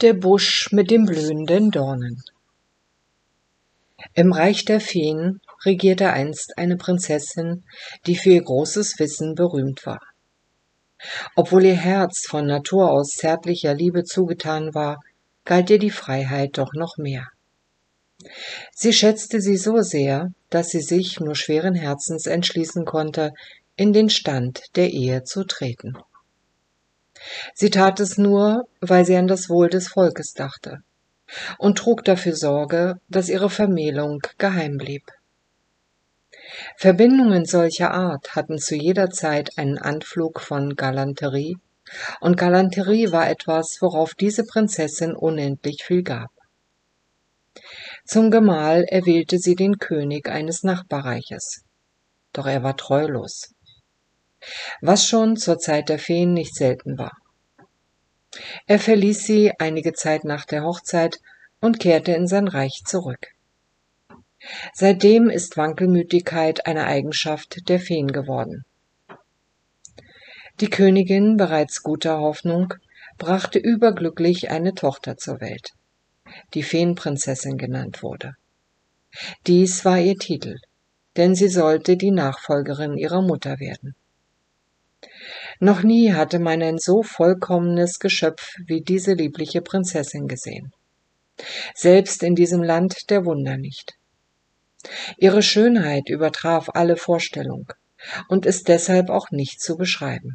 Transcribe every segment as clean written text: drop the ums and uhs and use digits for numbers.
Der Busch mit den blühenden Dornen. Im Reich der Feen regierte einst eine Prinzessin, die für ihr großes Wissen berühmt war. Obwohl ihr Herz von Natur aus zärtlicher Liebe zugetan war, galt ihr die Freiheit doch noch mehr. Sie schätzte sie so sehr, dass sie sich nur schweren Herzens entschließen konnte, in den Stand der Ehe zu treten. Sie tat es nur, weil sie an das Wohl des Volkes dachte und trug dafür Sorge, dass ihre Vermählung geheim blieb. Verbindungen solcher Art hatten zu jeder Zeit einen Anflug von Galanterie, und Galanterie war etwas, worauf diese Prinzessin unendlich viel gab. Zum Gemahl erwählte sie den König eines Nachbarreiches, doch er war treulos, was schon zur Zeit der Feen nicht selten war. Er verließ sie einige Zeit nach der Hochzeit und kehrte in sein Reich zurück. Seitdem ist Wankelmütigkeit eine Eigenschaft der Feen geworden. Die Königin, bereits guter Hoffnung, brachte überglücklich eine Tochter zur Welt, die Feenprinzessin genannt wurde. Dies war ihr Titel, denn sie sollte die Nachfolgerin ihrer Mutter werden. Noch nie hatte man ein so vollkommenes Geschöpf wie diese liebliche Prinzessin gesehen. Selbst in diesem Land der Wunder nicht. Ihre Schönheit übertraf alle Vorstellung und ist deshalb auch nicht zu beschreiben.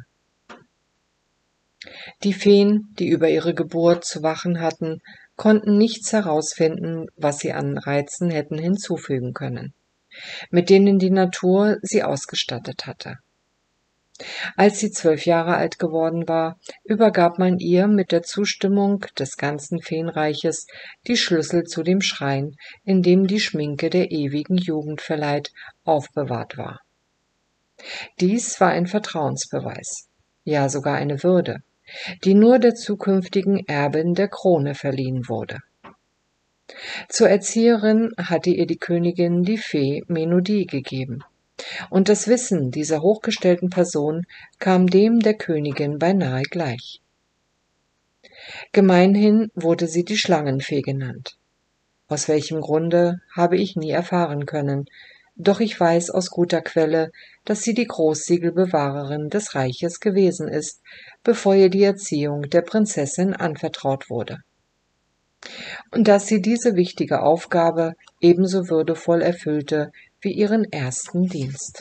Die Feen, die über ihre Geburt zu wachen hatten, konnten nichts herausfinden, was sie an Reizen hätten hinzufügen können, mit denen die Natur sie ausgestattet hatte. Als sie 12 Jahre alt geworden war, übergab man ihr mit der Zustimmung des ganzen Feenreiches die Schlüssel zu dem Schrein, in dem die Schminke der ewigen Jugend verleiht, aufbewahrt war. Dies war ein Vertrauensbeweis, ja sogar eine Würde, die nur der zukünftigen Erbin der Krone verliehen wurde. Zur Erzieherin hatte ihr die Königin die Fee Menodie gegeben. Und das Wissen dieser hochgestellten Person kam dem der Königin beinahe gleich. Gemeinhin wurde sie die Schlangenfee genannt. Aus welchem Grunde, habe ich nie erfahren können, doch ich weiß aus guter Quelle, dass sie die Großsiegelbewahrerin des Reiches gewesen ist, bevor ihr die Erziehung der Prinzessin anvertraut wurde. Und dass sie diese wichtige Aufgabe ebenso würdevoll erfüllte wie ihren ersten Dienst.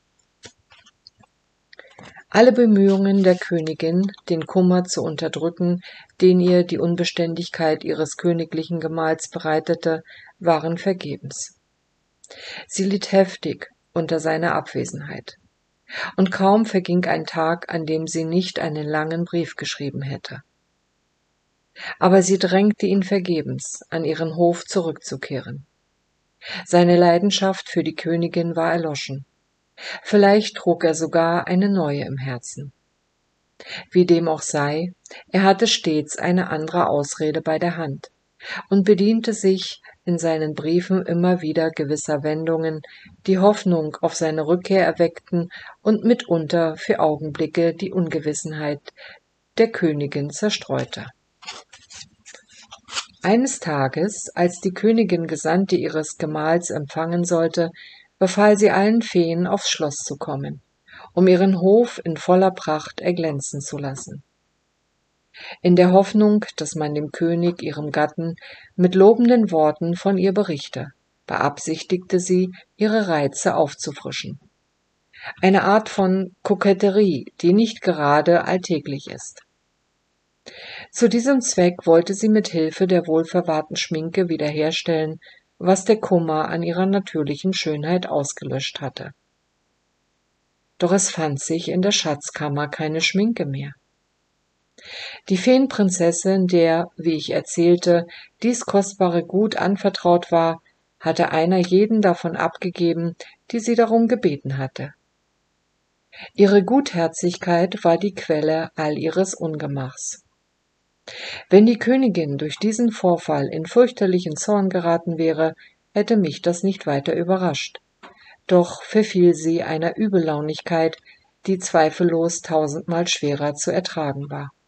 Alle Bemühungen der Königin, den Kummer zu unterdrücken, den ihr die Unbeständigkeit ihres königlichen Gemahls bereitete, waren vergebens. Sie litt heftig unter seiner Abwesenheit, und kaum verging ein Tag, an dem sie nicht einen langen Brief geschrieben hätte. Aber sie drängte ihn vergebens, an ihren Hof zurückzukehren. Seine Leidenschaft für die Königin war erloschen. Vielleicht trug er sogar eine neue im Herzen. Wie dem auch sei, er hatte stets eine andere Ausrede bei der Hand und bediente sich in seinen Briefen immer wieder gewisser Wendungen, die Hoffnung auf seine Rückkehr erweckten und mitunter für Augenblicke die Ungewissenheit der Königin zerstreute. Eines Tages, als die Königin Gesandte ihres Gemahls empfangen sollte, befahl sie allen Feen, aufs Schloss zu kommen, um ihren Hof in voller Pracht erglänzen zu lassen. In der Hoffnung, dass man dem König, ihrem Gatten, mit lobenden Worten von ihr berichte, beabsichtigte sie, ihre Reize aufzufrischen. Eine Art von Koketterie, die nicht gerade alltäglich ist. Zu diesem Zweck wollte sie mit Hilfe der wohlverwahrten Schminke wiederherstellen, was der Kummer an ihrer natürlichen Schönheit ausgelöscht hatte. Doch es fand sich in der Schatzkammer keine Schminke mehr. Die Feenprinzessin, der, wie ich erzählte, dies kostbare Gut anvertraut war, hatte einer jeden davon abgegeben, die sie darum gebeten hatte. Ihre Gutherzigkeit war die Quelle all ihres Ungemachs. Wenn die Königin durch diesen Vorfall in fürchterlichen Zorn geraten wäre, hätte mich das nicht weiter überrascht. Doch verfiel sie einer Übellaunigkeit, die zweifellos 1000-mal schwerer zu ertragen war.